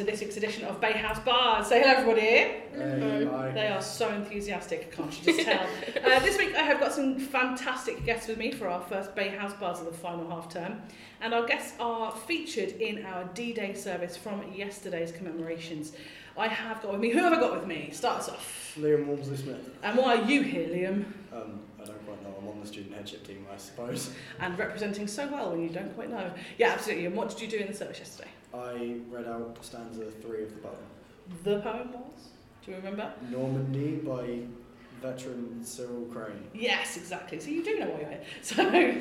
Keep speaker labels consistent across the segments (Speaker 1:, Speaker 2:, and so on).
Speaker 1: this week's edition of Bay House Bars. Say hello, everybody.
Speaker 2: Hello.
Speaker 1: They are so enthusiastic, can't you just tell? This week I have got some fantastic guests with me for our first Bay House Bars of the final half term. And our guests are featured in our D-Day service from yesterday's commemorations. I have got with me, who have I got with me? Start us off.
Speaker 2: Liam Walmsley-Smith.
Speaker 1: And why are you here, Liam?
Speaker 2: I don't quite know. I'm on the student headship team, I suppose.
Speaker 1: And representing so well when you don't quite know. Yeah, absolutely. And what did you do in the service yesterday?
Speaker 2: I read out stanza 3 of the poem.
Speaker 1: The poem was? Do you remember?
Speaker 2: Normandy by veteran Cyril Crane.
Speaker 1: Yes, exactly. So you do know why you're here. So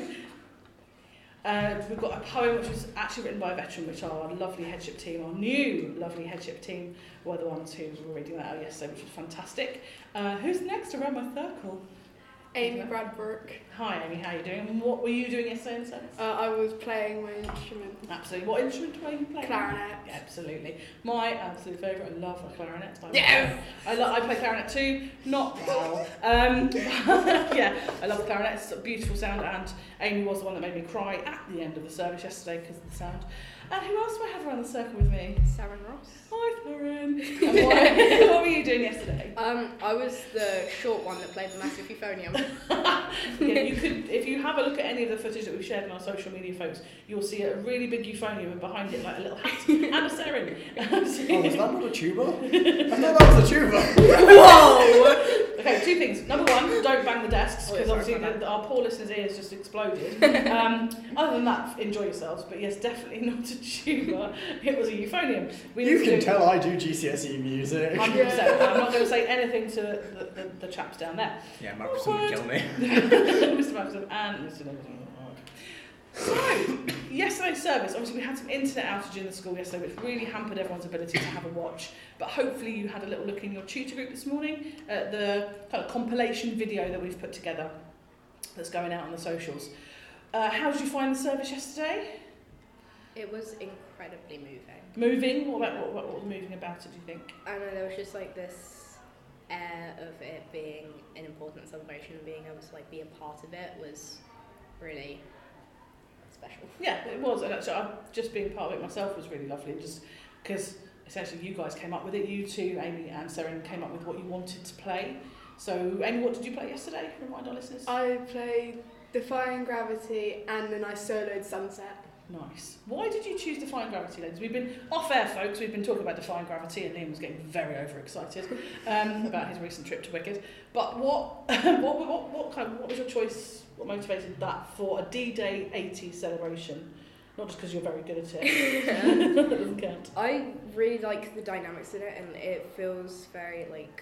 Speaker 1: we've got a poem which was actually written by a veteran, which our lovely headship team, our new lovely headship team, were the ones who were reading that out yesterday, which was fantastic. Who's next around my circle?
Speaker 3: Amy Bradbrook.
Speaker 1: Hi Amy, how are you doing? And what were you doing yesterday in the service?
Speaker 3: I was playing my instrument.
Speaker 1: Absolutely. What instrument were you playing?
Speaker 3: Clarinet.
Speaker 1: Yeah, absolutely. My absolute favourite. I love a clarinet.
Speaker 3: Yeah.
Speaker 1: I play clarinet too. Not well. Yeah, I love the clarinet. It's a beautiful sound, and Amy was the one that made me cry at the end of the service yesterday because of the sound. And who else do I have around the circle with me?
Speaker 3: Sharon Ross.
Speaker 1: Hi, Lauren. And what were you doing yesterday?
Speaker 3: I was the short one that played the massive euphonium.
Speaker 1: Yeah, you could, if you have a look at any of the footage that we've shared on our social media, folks, you'll see a really big euphonium and behind it like a little hat and a serin.
Speaker 2: Oh, was that not a tuba? I thought that was a tuba.
Speaker 1: Whoa! Okay, two things. Number one, don't bang the desks, because obviously our poor listeners' ears just exploded. Other than that, enjoy yourselves. But yes, definitely not a tuba. It was a euphonium.
Speaker 2: You can tell I do GCSE music.
Speaker 1: 100%. I'm not going to say anything to the chaps down there.
Speaker 4: Yeah, Marcus would kill me.
Speaker 1: Mr. Marcus and Mr. Nicholas. So, yesterday's service, obviously we had some internet outage in the school yesterday, which really hampered everyone's ability to have a watch. But hopefully you had a little look in your tutor group this morning at the kind of compilation video that we've put together that's going out on the socials. How did you find the service yesterday?
Speaker 3: It was incredibly moving.
Speaker 1: Moving? What was moving about it, do you think?
Speaker 3: I know, there was just like this air of it being an important celebration and being able to like be a part of it was really special.
Speaker 1: Yeah, it was, and actually just being part of it myself was really lovely, just because essentially you guys came up with it. You two, Amy and Sarah, came up with what you wanted to play. So, Amy, what did you play yesterday? Remind our listeners.
Speaker 5: I played Defying Gravity and then I soloed Sunset.
Speaker 1: Nice. Why did you choose Defying Gravity, ladies? We've been off air, folks. We've been talking about Defying Gravity, and Liam was getting very overexcited about his recent trip to Wicked. But what was your choice? What motivated that for a D-Day 80 celebration? Not just because you're very good at it. That doesn't count. I
Speaker 3: really like the dynamics in it, and it feels very like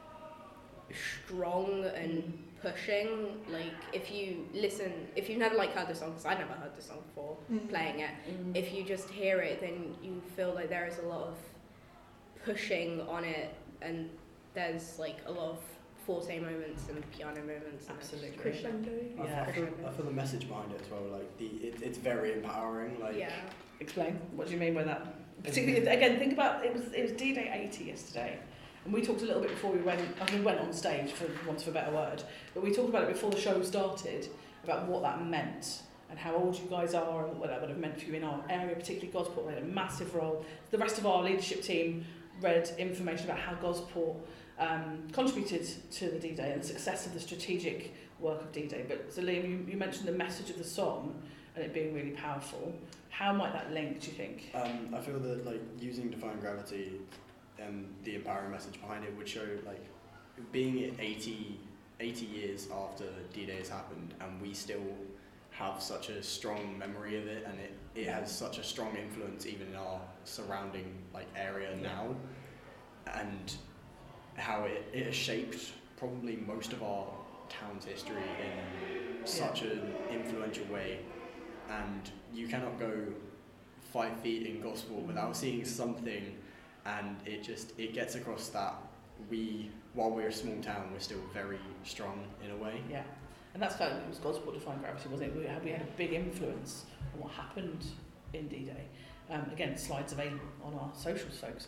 Speaker 3: strong and pushing. Like if you've never like heard the song, because I'd never heard the song before playing it, if you just hear it, then you feel like there is a lot of pushing on it, and there's like a lot of forte moments and piano moments.
Speaker 1: Absolutely.
Speaker 5: Crescendo.
Speaker 1: Yeah.
Speaker 2: I feel the message behind it as well. Like it's very empowering. Like
Speaker 3: Yeah.
Speaker 1: Explain. What do you mean by that? Particularly, again, think about it was D-Day 80 yesterday. And we talked a little bit before we went on stage, for want of a better word, but we talked about it before the show started, about what that meant and how old you guys are and what that would have meant for you in our area, particularly Gosport played a massive role. The rest of our leadership team read information about how Gosport contributed to the D-Day and the success of the strategic work of D-Day. But so Liam, you mentioned the message of the song and it being really powerful. How might that link, do you think?
Speaker 2: I feel that like using Defying Gravity and the empowering message behind it would show like being it 80 years after D-Day has happened and we still have such a strong memory of it, and it has such a strong influence even in our surrounding like area now, and how it has shaped probably most of our town's history in such an influential way. And you cannot go 5 feet in Gosport without seeing something, and it gets across that while we're a small town, we're still very strong in a way.
Speaker 1: Yeah, and that's kind of, it was Gosport Defying Gravity, wasn't it? We had a big influence on what happened in D-Day. Again, slides available on our socials, folks.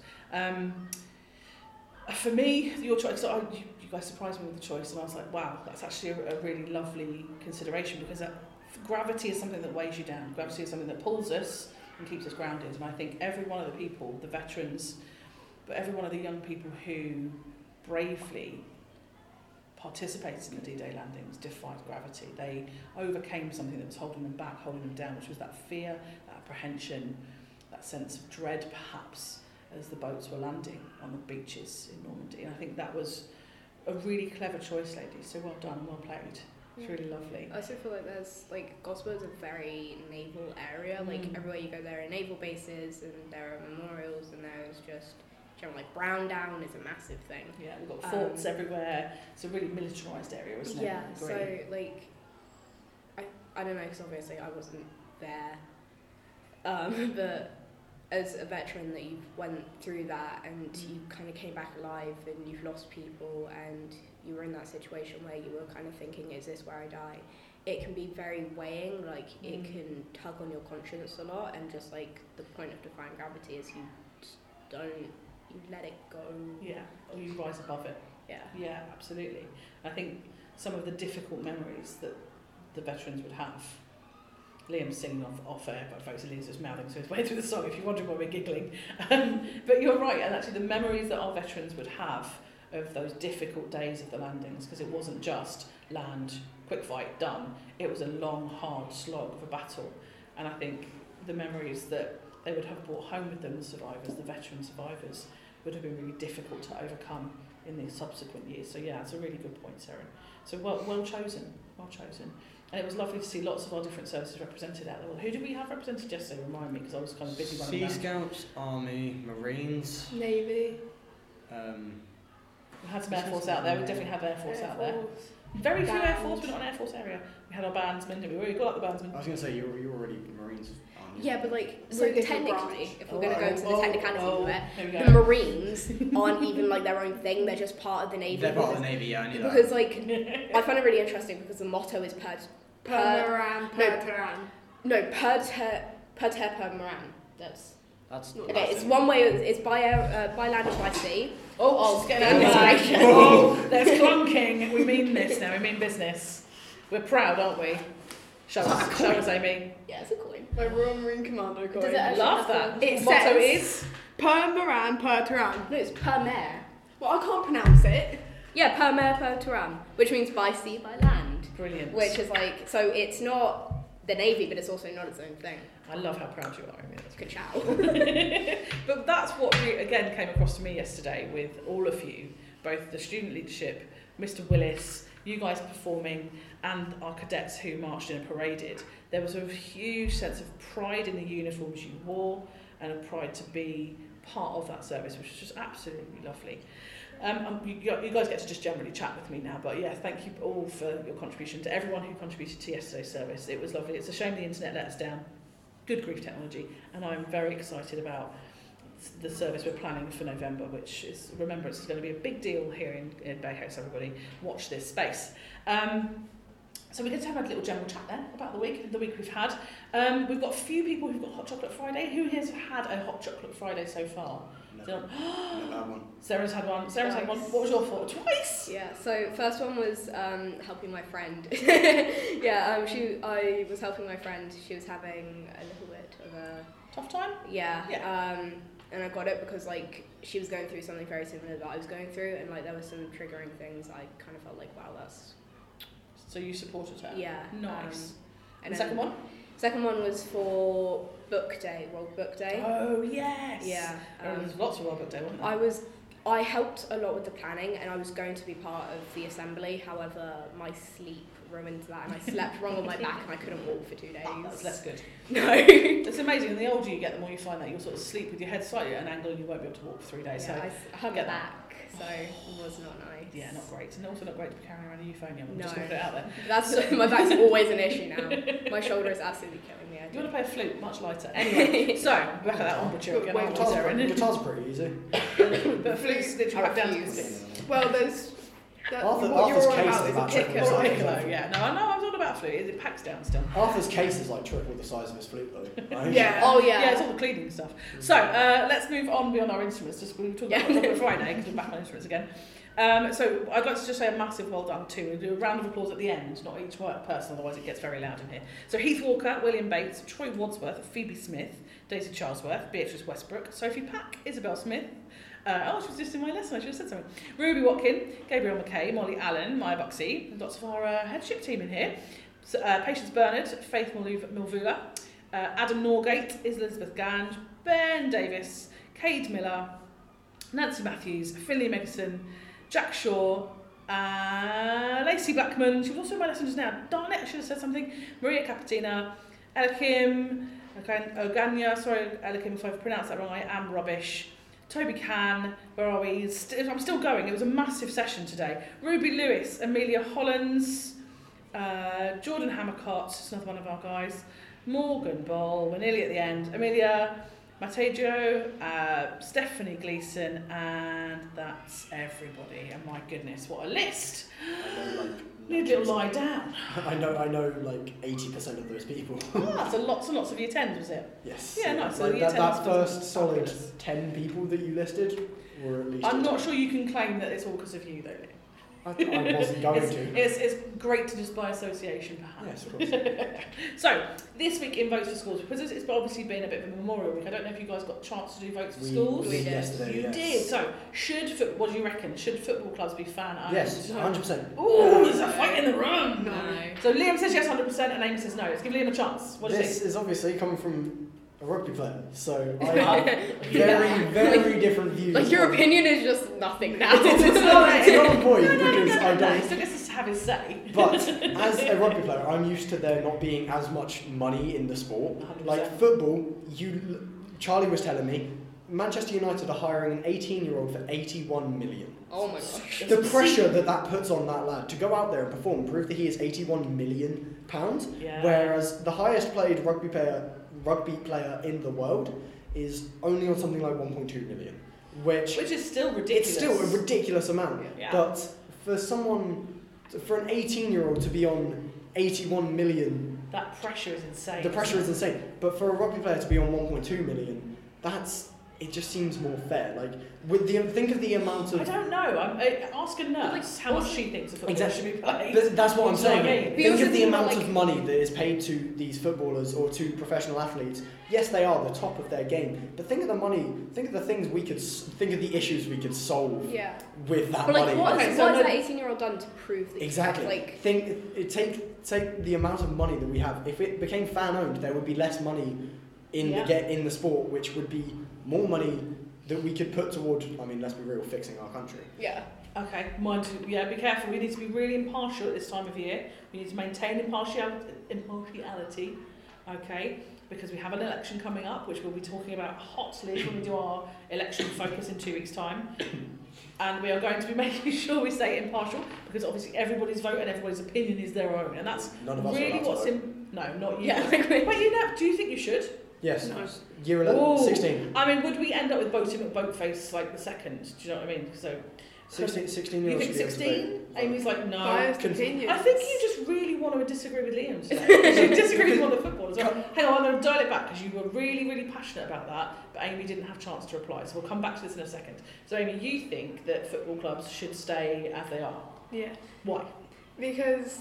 Speaker 1: For me, your choice, you guys surprised me with the choice, and I was like, wow, that's actually a really lovely consideration, because gravity is something that weighs you down. Gravity is something that pulls us and keeps us grounded. And I think every one of the people, the veterans, but every one of the young people who bravely participated in the D-Day landings defied gravity. They overcame something that was holding them back, holding them down, which was that fear, that apprehension, that sense of dread perhaps as the boats were landing on the beaches in Normandy. And I think that was a really clever choice, ladies. So well done, well played. It's really lovely.
Speaker 3: I also feel like there's like Gosford is a very naval area. Like everywhere you go, there are naval bases and there are memorials, and there's just general like Brown Down is a massive thing.
Speaker 1: Yeah, we've got forts everywhere. It's a really militarised area, isn't it?
Speaker 3: Yeah. So like, I don't know, because obviously I wasn't there, but as a veteran that you've went through that and you kind of came back alive and you've lost people and you were in that situation where you were kind of thinking, is this where I die? It can be very weighing, like it can tug on your conscience a lot, and just like the point of defying gravity is you just you let it go. Yeah,
Speaker 1: or you rise above it. Yeah, absolutely. I think some of the difficult memories that the veterans would have, Liam's singing off air, but folks, Liam's just mouthing his way through the song if you're wondering why we're giggling. But you're right, and actually the memories that our veterans would have of those difficult days of the landings, because it wasn't just land, quick fight, done. It was a long, hard slog of a battle. And I think the memories that they would have brought home with them, the survivors, the veteran survivors, would have been really difficult to overcome in the subsequent years. So yeah, it's a really good point, Sarah. So well chosen, well chosen. And it was lovely to see lots of our different services represented out there. Who did we have represented yesterday? Remind me, because I was kind of busy running around.
Speaker 2: Sea Scouts, Army, Marines.
Speaker 5: Navy.
Speaker 1: We had some Air Force out there. We definitely had Air Force out there. Very few Air Force, but not an Air Force area. We had our bandsmen, we already got up the bandsmen.
Speaker 2: I was going to say, you were already Marines, aren't you?
Speaker 3: Yeah, but like,
Speaker 5: We're
Speaker 3: so
Speaker 5: a different
Speaker 3: technically,
Speaker 5: branch.
Speaker 3: if we're going to go into the technicalities of it,
Speaker 1: the
Speaker 3: the Marines aren't even like their own thing, they're just part of the Navy.
Speaker 2: They're part of the Navy, yeah, I knew that.
Speaker 3: Because like, I find it really interesting because the motto is per
Speaker 5: Moran. Moran.
Speaker 3: That's
Speaker 2: not
Speaker 3: okay. It's one way. It's by land and by sea.
Speaker 1: She's getting out of there's clunking. We mean this now. We mean business. We're proud, aren't we? Show us, Amy.
Speaker 3: Yeah, it's a coin.
Speaker 5: My Royal Marine Commando coin.
Speaker 3: Does it actually
Speaker 1: Love
Speaker 3: have
Speaker 1: that.
Speaker 5: It
Speaker 1: Motto
Speaker 5: says
Speaker 1: is
Speaker 5: Per Moran, Per Turan.
Speaker 3: No, it's per mare.
Speaker 5: Well, I can't pronounce it.
Speaker 3: Yeah, per mare, per turam, which means by sea, by land.
Speaker 1: brilliant.
Speaker 3: Which is like, so it's not the Navy, but it's also not its own thing.
Speaker 1: I love how proud you are, Amy. That's
Speaker 3: Good
Speaker 1: chow. But that's what again came across to me yesterday with all of you, both the student leadership, Mr. Willis, you guys performing, and our cadets who marched in and paraded. There was a huge sense of pride in the uniforms you wore and a pride to be part of that service, which was just absolutely lovely. You guys get to just generally chat with me now, but yeah, thank you all for your contribution, to everyone who contributed to yesterday's service. It was lovely. It's a shame the internet let us down. Good grief technology, and I'm very excited about the service we're planning for November, which is, Remembrance is going to be a big deal here in Bay House, everybody. Watch this space. So we're going to have a little general chat then about the week we've had. We've got a few people who've got Hot Chocolate Friday. Who has had a Hot Chocolate Friday so far?
Speaker 2: Never had one.
Speaker 1: Sarah's had one. Had one. What was your thought? Twice?
Speaker 3: Yeah, so first one was helping my friend. I was helping my friend. She was having a little bit of a...
Speaker 1: Tough time?
Speaker 3: Yeah. And I got it because like she was going through something very similar that I was going through, and like there were some triggering things. I kind of felt like, wow, that's...
Speaker 1: So you supported her?
Speaker 3: Yeah.
Speaker 1: Nice.
Speaker 3: And
Speaker 1: the second one?
Speaker 3: Second one was for Book Day, World Book Day.
Speaker 1: Oh, yes.
Speaker 3: Yeah.
Speaker 1: There's lots of World Book Day, wasn't there?
Speaker 3: I helped a lot with the planning, and I was going to be part of the assembly. However, my sleep ruined that, and I slept wrong on my back, and I couldn't walk for 2 days.
Speaker 1: Oh, that's less good.
Speaker 3: No.
Speaker 1: It's amazing. And the older you get, the more you find that you'll sort of sleep with your head slightly at an angle, and you won't be able to walk for 3 days.
Speaker 3: Yeah,
Speaker 1: so
Speaker 3: I hurt my back, so it was not nice.
Speaker 1: Yeah, not great. And also not great to be carrying around a euphonium. I'm
Speaker 3: No.
Speaker 1: just going to put it out there.
Speaker 3: That's my back's always an issue now. My shoulder is absolutely killing me.
Speaker 1: You want to play a flute, much lighter. Anyway, so back at that embouchure again.
Speaker 2: Guitar's pretty easy.
Speaker 1: But flute's literally back down to the stick.
Speaker 5: Well, there's...
Speaker 2: What you're on about
Speaker 5: is a piccolo.
Speaker 1: Or a piccolo, yeah. No, I know, I was on about flute. It packs down still.
Speaker 2: Arthur's case is like triple the size of his flute, though.
Speaker 5: Yeah.
Speaker 3: Oh, yeah.
Speaker 1: Yeah, it's all the cleaning stuff. So, let's move on beyond our instruments. We were talking about Chocolate Friday, because we're back on instruments again. So I'd like to just say a massive well done to, we'll do a round of applause at the end, not each person, otherwise it gets very loud in here. So Heath Walker, William Bates, Troy Wadsworth, Phoebe Smith, Daisy Charlesworth, Beatrice Westbrook, Sophie Pack, Isabel Smith, she was just in my lesson, I should have said something. Ruby Watkin, Gabriel McKay, Molly Allen, Maya Buxey, and lots of our headship team in here. So, Patience Bernard, Faith Milvula, Adam Norgate, Elizabeth Gange, Ben Davis, Cade Miller, Nancy Matthews, Finley Megson, Jack Shaw, Lacey Blackman, she was also in my lesson just now, darn it, I should have said something, Maria Capatina, Elikim, Oganya, sorry Elikim if I've pronounced that wrong, I am rubbish, Toby Can, where are we? I'm still going, it was a massive session today, Ruby Lewis, Amelia Hollins, Jordan Hammercott, it's another one of our guys, Morgan Ball, we're nearly at the end, Amelia Matejo, Stephanie Gleeson, and that's everybody. And my goodness, what a list! Need a little lie down.
Speaker 2: I know like 80% of those people.
Speaker 1: So lots and lots of year 10s, was it?
Speaker 2: Yes.
Speaker 1: Yeah, nice. So
Speaker 2: Like
Speaker 1: year 10s
Speaker 2: that
Speaker 1: was
Speaker 2: first solid
Speaker 1: fabulous.
Speaker 2: 10 people that you listed were at least.
Speaker 1: I'm not sure you can claim that it's all because of you, though.
Speaker 2: I wasn't going to.
Speaker 1: It's great to just by association, perhaps.
Speaker 2: Yes, of course.
Speaker 1: So, this week in Votes for Schools, because it's obviously been a bit of a Memorial Week, I don't know if you guys got a chance to do Votes for Schools.
Speaker 3: We did.
Speaker 2: Yesterday,
Speaker 1: You
Speaker 2: yes.
Speaker 1: did. So, what do you reckon? Should football clubs be fan-owned?
Speaker 2: Yes, 100%.
Speaker 1: Ooh, there's a fight in the room.
Speaker 3: No.
Speaker 1: So Liam says yes 100% and Amy says no. Let's give Liam a chance. What do you
Speaker 2: This
Speaker 1: think?
Speaker 2: is obviously coming from a rugby player, so I have very different views.
Speaker 3: Like your
Speaker 2: on-
Speaker 3: opinion is just nothing now.
Speaker 2: It's not a point
Speaker 1: No,
Speaker 2: because I
Speaker 1: He
Speaker 2: don't.
Speaker 1: still gets to have his say.
Speaker 2: But as a rugby player, I'm used to there not being as much money in the sport.
Speaker 1: 100%.
Speaker 2: Like football, Charlie was telling me, Manchester United are hiring an 18-year-old for 81 million.
Speaker 3: Oh my gosh.
Speaker 2: The pressure that puts on that lad to go out there and perform, prove that he is 81 million pounds,
Speaker 1: Yeah.
Speaker 2: whereas the highest paid rugby player in the world is only on something like 1.2 million, which
Speaker 1: is still ridiculous.
Speaker 2: it's still a ridiculous amount.
Speaker 1: Yeah.
Speaker 2: But for an 18-year-old to be on 81 million,
Speaker 1: That pressure is insane.
Speaker 2: the pressure is insane. But for a rugby player to be on 1.2 million, it just seems more fair. Like think of the amount
Speaker 1: I
Speaker 2: of.
Speaker 1: don't know. Ask a nurse how much she thinks a football
Speaker 2: Exactly.
Speaker 1: should be playing.
Speaker 2: That's what I'm
Speaker 1: Do you know what I
Speaker 2: saying.
Speaker 1: mean?
Speaker 3: But
Speaker 2: Think
Speaker 3: also
Speaker 2: of the
Speaker 3: think about,
Speaker 2: amount
Speaker 3: like-
Speaker 2: of money that is paid to these footballers or to professional athletes. Yes, they are the top of their game. But think of the money. Think of the things think of the issues we could solve
Speaker 3: Yeah.
Speaker 2: with that
Speaker 3: But like,
Speaker 2: money.
Speaker 3: what
Speaker 1: Okay,
Speaker 3: has
Speaker 1: so
Speaker 3: that 18-year-old done to prove that?
Speaker 2: Exactly.
Speaker 3: Like,
Speaker 2: Take the amount of money that we have. If it became fan owned, there would be less money in the sport, which would be more money that we could put toward. I mean, let's be real, fixing our country.
Speaker 3: yeah.
Speaker 1: Okay, mind you, be careful. We need to be really impartial at this time of year. We need to maintain impartiality, okay? Because we have an election coming up, which we'll be talking about hotly when we do our election focus in 2 weeks' time. And we are going to be making sure we stay impartial, because obviously everybody's vote and everybody's opinion is their own, and that's
Speaker 2: None of us
Speaker 1: really
Speaker 2: are allowed to
Speaker 1: what's
Speaker 2: vote.
Speaker 1: in. No, not you.
Speaker 3: Yeah.
Speaker 1: But you know, do you think you should?
Speaker 2: Yes.
Speaker 3: No.
Speaker 2: Year 11,
Speaker 1: Ooh.
Speaker 2: 16.
Speaker 1: I mean, would we end up with voting at Boatface like the second? Do you know what I mean? So
Speaker 2: 16
Speaker 1: you
Speaker 2: years.
Speaker 1: think 16? Amy's like, no.
Speaker 5: Biased opinions.
Speaker 1: I think you just really want to disagree with Liam today. You disagree with one of the footballers. Well, hang on, I'm going to dial it back because you were really, really passionate about that, but Amy didn't have a chance to reply. So we'll come back to this in a second. So Amy, you think that football clubs should stay as they are?
Speaker 5: Yeah.
Speaker 1: Why?
Speaker 5: Because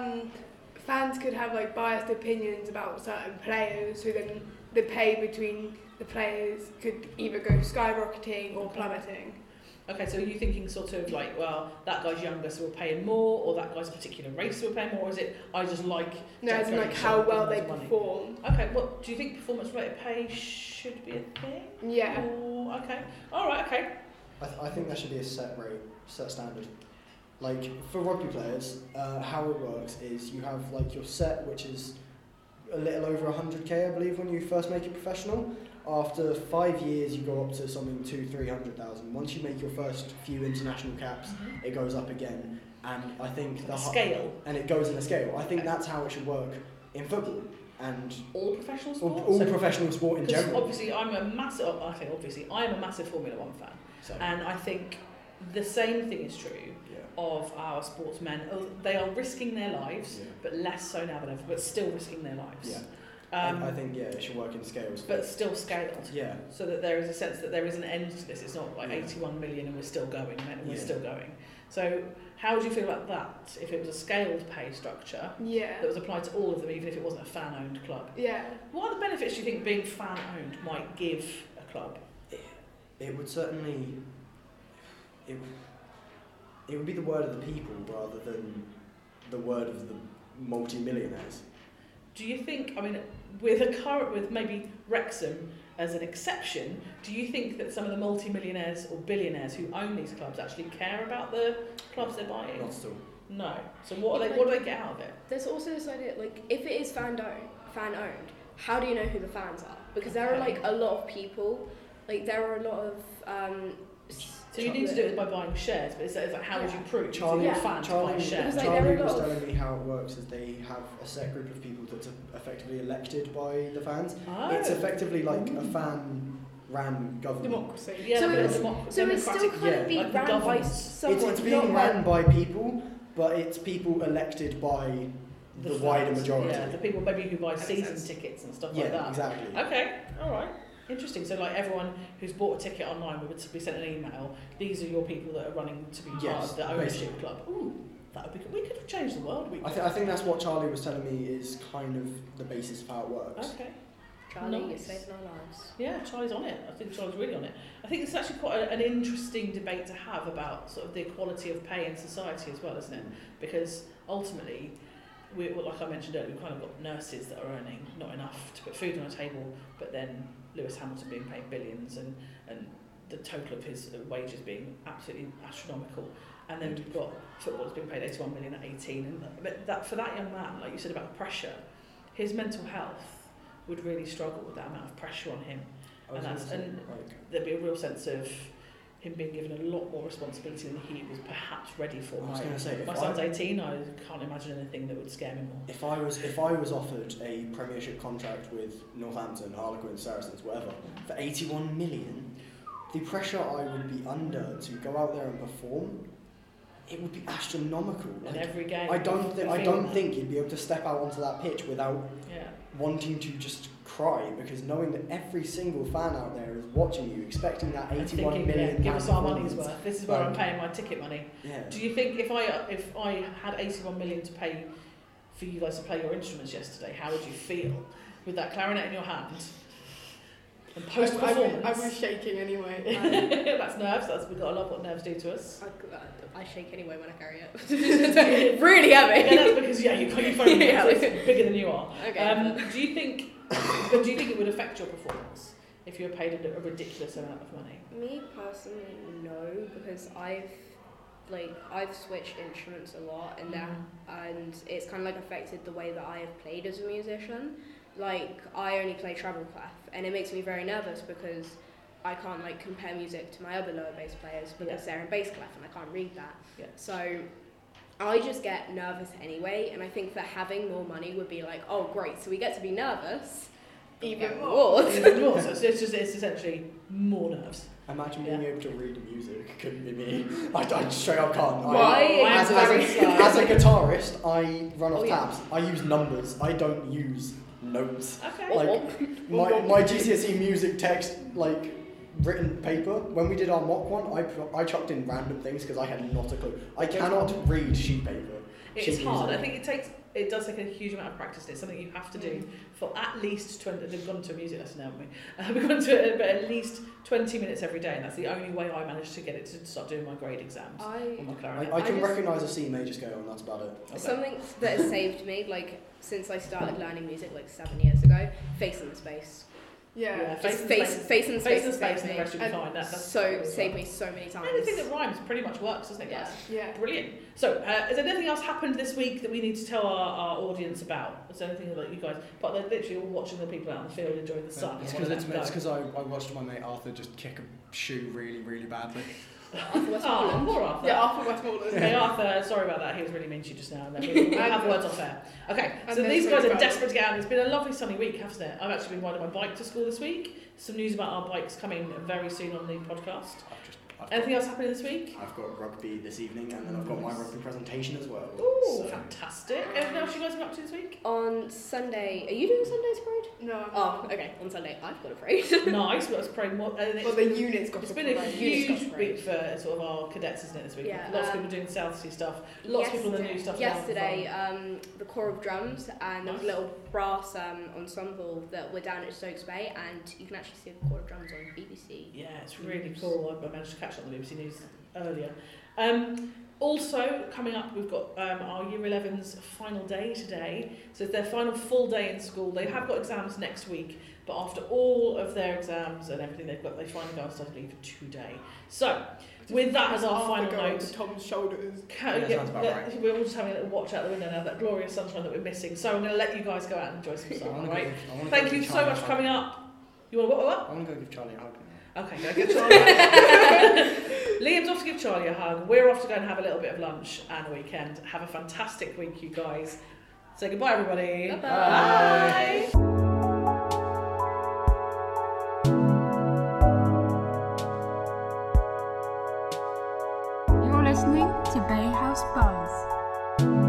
Speaker 5: fans could have like biased opinions about certain players, so then the pay between the players could either go skyrocketing or plummeting.
Speaker 1: Okay, so are you thinking sort of like, well, that guy's younger, so we're paying more, or that guy's particular race, so we're paying more, or is it, I just like...
Speaker 5: No,
Speaker 1: Jack
Speaker 5: it's like
Speaker 1: Grealish,
Speaker 5: how
Speaker 1: so
Speaker 5: well
Speaker 1: I'll
Speaker 5: they
Speaker 1: give him loads of money.
Speaker 5: perform.
Speaker 1: Okay, well, do you think performance-related pay should be a thing?
Speaker 5: Yeah.
Speaker 1: Or, okay, all right, okay.
Speaker 2: I think there should be a set rate, set standard. Like for rugby players, how it works is you have like your set, which is a little over 100k, I believe, when you first make it professional. After 5 years, you go up to something 200,000-300,000. Once you make your first few international caps, it goes up again. And I think
Speaker 1: Scale.
Speaker 2: and it goes in a scale. I think that's how it should work in football and
Speaker 1: All professional sports?
Speaker 2: all
Speaker 1: So-
Speaker 2: professional sport in
Speaker 1: Because
Speaker 2: general.
Speaker 1: obviously I'm a massive, I'm a massive Formula One fan,
Speaker 2: So,
Speaker 1: and I think the same thing is true
Speaker 2: yeah.
Speaker 1: of our sportsmen. They are risking their lives,
Speaker 2: Yeah.
Speaker 1: but less so now than ever, but still risking their lives.
Speaker 2: Yeah. I think it should work in scales.
Speaker 1: But still scaled.
Speaker 2: Yeah.
Speaker 1: So that there is a sense that there is an end to this. It's not like 81 million and we're still going, and we're still going. So how would you feel about that if it was a scaled pay structure that was applied to all of them, even if it wasn't a fan-owned club?
Speaker 5: Yeah.
Speaker 1: What are the benefits do you think being fan-owned might give a club?
Speaker 2: It would certainly... It would be the word of the people rather than the word of the multi-millionaires.
Speaker 1: Do you think, I mean, with maybe Wrexham as an exception, do you think that some of the multi-millionaires or billionaires who own these clubs actually care about the clubs they're buying?
Speaker 2: Not at all.
Speaker 1: No. So what do they get out of it?
Speaker 3: There's also this idea, like, if it is fan-owned, how do you know who the fans are? Because there are, like, a lot of people, like, there are a lot of...
Speaker 1: so you need to do it by buying shares, but it's like, how would you prove
Speaker 2: Charlie
Speaker 1: you're a fan to buy shares?
Speaker 2: Charlie was telling me how it works is they have a set group of people that are effectively elected by the fans.
Speaker 1: Oh.
Speaker 2: It's effectively like a fan-ran government.
Speaker 5: Democracy.
Speaker 1: Yeah,
Speaker 3: So
Speaker 1: it's
Speaker 3: still kind of being
Speaker 1: like
Speaker 3: ran by someone.
Speaker 2: It's being ran by people, but it's people elected by the wider majority.
Speaker 1: Yeah, the people maybe who buy season tickets and stuff like that.
Speaker 2: Yeah, exactly.
Speaker 1: Okay, all right. Interesting. So, like, everyone who's bought a ticket online would be sent an email. These are your people that are running to be part of the ownership club. Ooh, that would be good. We could change the world.
Speaker 2: I think that's what Charlie was telling me is kind of the basis of how it works.
Speaker 1: Okay.
Speaker 3: Charlie,
Speaker 1: Nice.
Speaker 3: you're saving our lives.
Speaker 1: Yeah, Charlie's on it. I think Charlie's really on it. I think it's actually quite an interesting debate to have about sort of the equality of pay in society as well, isn't it? Because ultimately, like I mentioned earlier, we've kind of got nurses that are earning not enough to put food on the table, but then Lewis Hamilton being paid billions and the total of his wages being absolutely astronomical. And then we've got footballers being paid 81 million at 18. And but that, for that young man, like you said about pressure, his mental health would really struggle with that amount of pressure on him. There'd be a real sense of him being given a lot more responsibility than he was perhaps ready for.
Speaker 2: I was going to say,
Speaker 1: my son's 18. I can't imagine anything that would scare me more.
Speaker 2: If I was offered a Premiership contract with Northampton, Harlequins, Saracens, whatever, for 81 million, the pressure I would be under to go out there and perform, it would be astronomical.
Speaker 1: Like, every game.
Speaker 2: I don't think you'd be able to step out onto that pitch without wanting to just cry, because knowing that every single fan out there is watching you, expecting that 81 million.
Speaker 1: Give us our money's worth. This is where I'm paying my ticket money.
Speaker 2: Yeah.
Speaker 1: Do you think if I had 81 million to pay for you guys to play your instruments yesterday, how would you feel with that clarinet in your hand? And post-performance,
Speaker 5: I was shaking anyway.
Speaker 1: That's nerves. We've got to love what nerves do to us.
Speaker 3: I shake anyway when I carry it. Really heavy.
Speaker 1: Yeah, that's because you've got your phone it's bigger than you are.
Speaker 3: Okay.
Speaker 1: Do you think it would affect your performance if you were paid a ridiculous amount of money?
Speaker 3: Me personally, no, because I've switched instruments a lot, and it's kind of like affected the way that I have played as a musician. Like, I only play treble clef, and it makes me very nervous because I can't like compare music to my other lower bass players because they're in bass clef and I can't read that. Yeah. So I just get nervous anyway, and I think that having more money would be like, oh great, so we get to be nervous even more.
Speaker 1: Even more. So it's essentially more nerves.
Speaker 2: Imagine being able to read music. Couldn't be me. I straight up can't.
Speaker 3: Why?
Speaker 2: As a guitarist, I run off tabs. I use numbers. I don't use notes.
Speaker 1: Okay.
Speaker 2: Like my GCSE music text, like written paper. When we did our mock one, I chucked in random things because I had not a clue. I cannot read sheet paper.
Speaker 1: It's hard. I think it does take a huge amount of practice. It's something you have to do for at least 20. We've gone to a music lesson now, haven't we? We've gone to it, but at least 20 minutes every day, and that's the only way I managed to get it to start doing my grade exams. On my clarinet.
Speaker 2: I can recognise a C major scale, and that's about it.
Speaker 3: Okay. Something that has saved me, like since I started learning music like 7 years ago, face and space.
Speaker 5: Yeah.
Speaker 3: Face and space,
Speaker 1: and the rest will be fine. That's
Speaker 3: saved me so many times.
Speaker 1: Anything that rhymes pretty much works, doesn't it, guys?
Speaker 5: Yeah.
Speaker 1: Brilliant. So, has anything else happened this week that we need to tell our audience about? Is there anything that you guys... But they're literally all watching the people out in the field enjoying the sun.
Speaker 4: It's because I watched my mate Arthur just kick a shoe really, really badly.
Speaker 1: Poor Arthur.
Speaker 5: Yeah, Arthur Westmoreland.
Speaker 1: Okay, Arthur, sorry about that. He was really mean to you just now. And then we'll have words off air. Okay, so these guys are desperate to get out. It's been a lovely sunny week, hasn't it? I've actually been riding my bike to school this week. Some news about our bikes coming very soon on the podcast. Anything else happening this week?
Speaker 2: I've got rugby this evening, and then I've got my rugby presentation as well.
Speaker 1: Ooh,
Speaker 2: So-
Speaker 1: fantastic. Anything else you guys been up to this week?
Speaker 3: On Sunday, are you doing Sunday's parade?
Speaker 5: No. I'm
Speaker 3: Oh,
Speaker 5: not.
Speaker 3: okay. On Sunday, I've got a parade.
Speaker 1: Nice, but I was praying more.
Speaker 5: Well, the unit's got
Speaker 1: It's
Speaker 5: a
Speaker 1: been a
Speaker 5: parade.
Speaker 1: huge week for sort of our cadets, isn't it, this week?
Speaker 3: Yeah,
Speaker 1: Lots of people doing South Sea stuff. Lots of people in the new stuff.
Speaker 3: Yesterday, the Corps of Drums, and there was a
Speaker 1: Nice.
Speaker 3: little brass ensemble that were down at Stokes Bay, and you can actually see the Corps of Drums on BBC.
Speaker 1: Yeah, it's really cool. I managed to catch up on the BBC News earlier. Also, coming up, we've got our Year 11's final day today. So it's their final full day in school. They have got exams next week, but after all of their exams and everything they've got, they finally go on study leave today. So, with that as our
Speaker 5: Arthur
Speaker 1: final
Speaker 5: going
Speaker 1: note,
Speaker 5: to Tom's shoulders.
Speaker 2: Sounds about right.
Speaker 1: we're all just having a little watch out the window now, that glorious sunshine that we're missing. So I'm going to let you guys go out and enjoy some
Speaker 4: I
Speaker 1: sun,
Speaker 4: wanna
Speaker 1: alright?
Speaker 4: go- I wanna
Speaker 1: Thank
Speaker 4: go
Speaker 1: you
Speaker 4: give
Speaker 1: so
Speaker 4: Charlie
Speaker 1: much
Speaker 4: a
Speaker 1: for
Speaker 4: hug.
Speaker 1: coming up. You want what?
Speaker 4: I want to go give Charlie a hug now.
Speaker 1: Okay, go give Charlie a hug. Liam's off to give Charlie a hug. We're off to go and have a little bit of lunch and a weekend. Have a fantastic week, you guys. Say goodbye, everybody.
Speaker 3: Bye-bye.
Speaker 1: Bye.
Speaker 6: You're listening to Bay House Buzz.